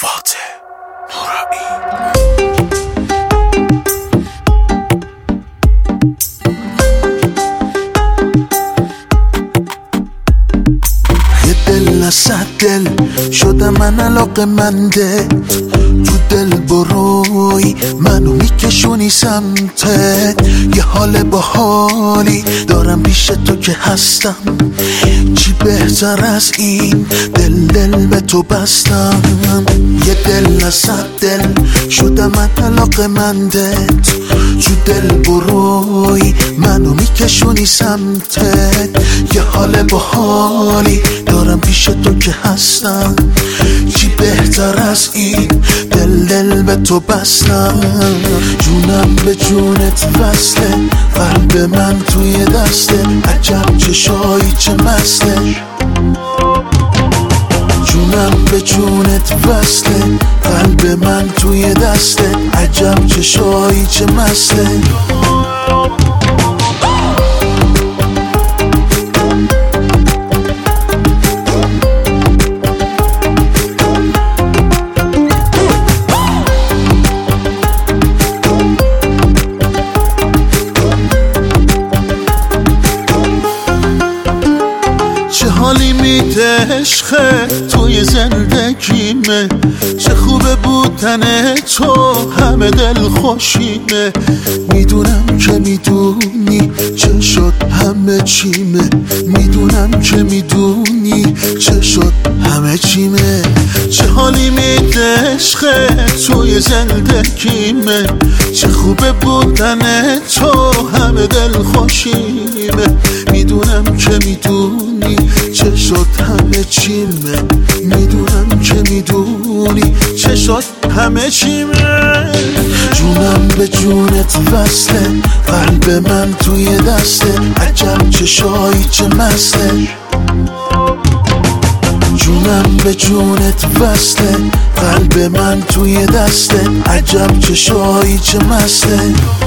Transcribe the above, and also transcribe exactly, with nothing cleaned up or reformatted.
فاتح نورایی. دل نصد دل شده من علاقه‌منده، تو دل بروی منو میکشونی سمتت، یه حال باحالی دارم پیش تو که هستم، چی بهتر از این دل دل به تو بستم. یه دل نصد دل شده من علاقه‌مندت، تو دل بروی منو میکشونی سمتت، یه حال باحالی دارم پیش تو که هستم، چی بهتر از این دل دل به تو بستم. جونم به جونت وصله، قلب من توی دسته، عجب چشایی چه مسته. جونم به جونت وصله، قلب من توی دسته، عجب چشایی چه مسته. چه حالی میده عشقه توی زندگیمه، چه خوبه بودن تو همه دل خوشیمه. میدونم که میدونی چه شد همه چیمه، میدونم که میدونی چه شد همه چیمه. چه حالی میده عشقه توی زندگیمه، چه خوبه بودن تو همه دل خوشیمه. میدونم که میدونی چه شد همه چیمه، میدونم که میدونی چه شد همه چیمه. جونم به جونت وصله، قلب من توی دسته، عجب چشایی چه مسته. جونم به جونت وصله، قلب من توی دسته، عجب چشایی چه مسته.